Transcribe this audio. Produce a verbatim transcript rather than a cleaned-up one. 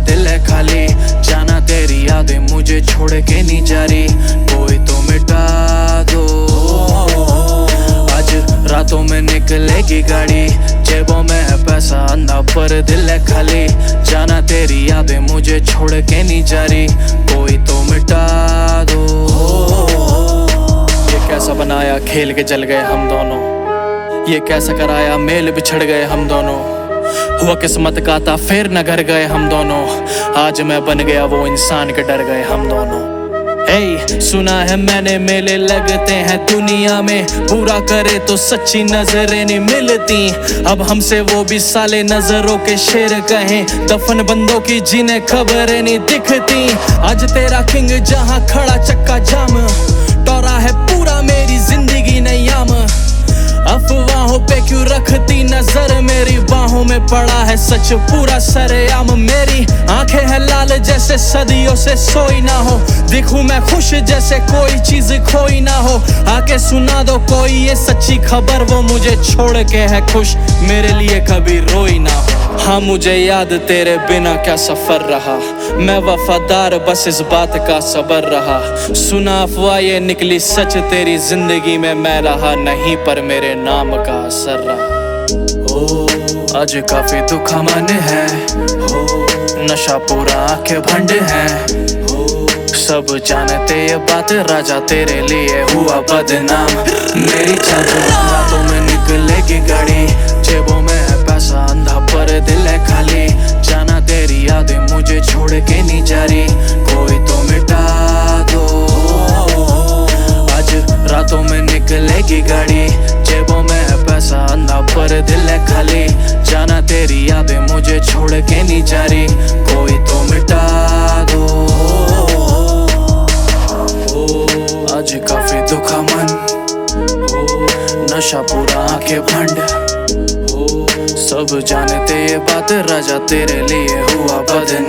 दिल है खाली, जाना तेरी यादें मुझे छोड़ के नहीं जा रही, कोई तो मिटा दो। आज रातों में निकलेगी गाड़ी, जेबों में है पैसा अंधा पर दिल है खाली, जाना तेरी यादें मुझे छोड़ के नहीं जा रही, कोई तो मिटा दो। ये कैसा बनाया खेल के जल गए हम दोनों, ये कैसा कराया मेल बिछड़ गए हम दोनों, हुआ किस्मत का था फिर न घर गए हम दोनों, आज मैं बन गया वो इंसान के डर गए हम दोनों। hey, सुना है मैंने मेले लगते हैं दुनिया में, पूरा करे तो सच्ची नजरें नहीं मिलती, अब हमसे वो भी साले नजरों के शेर कहें, दफन बंदों की जिन्हें खबरें नहीं दिखती। आज तेरा किंग जहां खड़ा चक्का जाम, टोरा है पूरा मेरी जिंदगी नयाम, अफवाहों पे क्यों रखती नजर, मेरी बाहों में पड़ा है सच पूरा सरेआम, मेरी आंखें हैं लाल जैसे सदियों से सोई ना हो, दिखूं मैं खुश जैसे कोई चीज खोई ना हो, आके सुना दो कोई ये सच्ची खबर, वो मुझे छोड़ के है खुश मेरे लिए कभी रोई ना हो। हाँ मुझे याद तेरे बिना क्या सफर रहा, मैं वफादार बस इस बात का सबर रहा, सुना अफवाह ये निकली सच तेरी जिंदगी में मैं रहा नहीं, पर मेरे नाम का असर रहा। ओ आज काफी दुख मन है, हो नशा पूरा आंखें भंड है, हो सब जानते ये बात राजा तेरे लिए हुआ बदनाम, मेरी चादर रातों में निकलेगी गाड़ी, जेबों में है पैसा अंधा पर दिल है खाली, जाना तेरी यादें मुझे छोड़ के नहीं जा रही, कोई तो मिटा दो। आज रातों में निकलेगी गाड़ी, जेबों में है पैसा अंधा पर दिल है खाली, जाना तेरी यादें मुझे छोड़ के नहीं जा रही, कोई तो मिटा दो। आज काफी दुखा मन, हो नशा पूरा आंखें भंड, हो सब जानते ये बात राजा तेरे लिए हुआ बदनाम।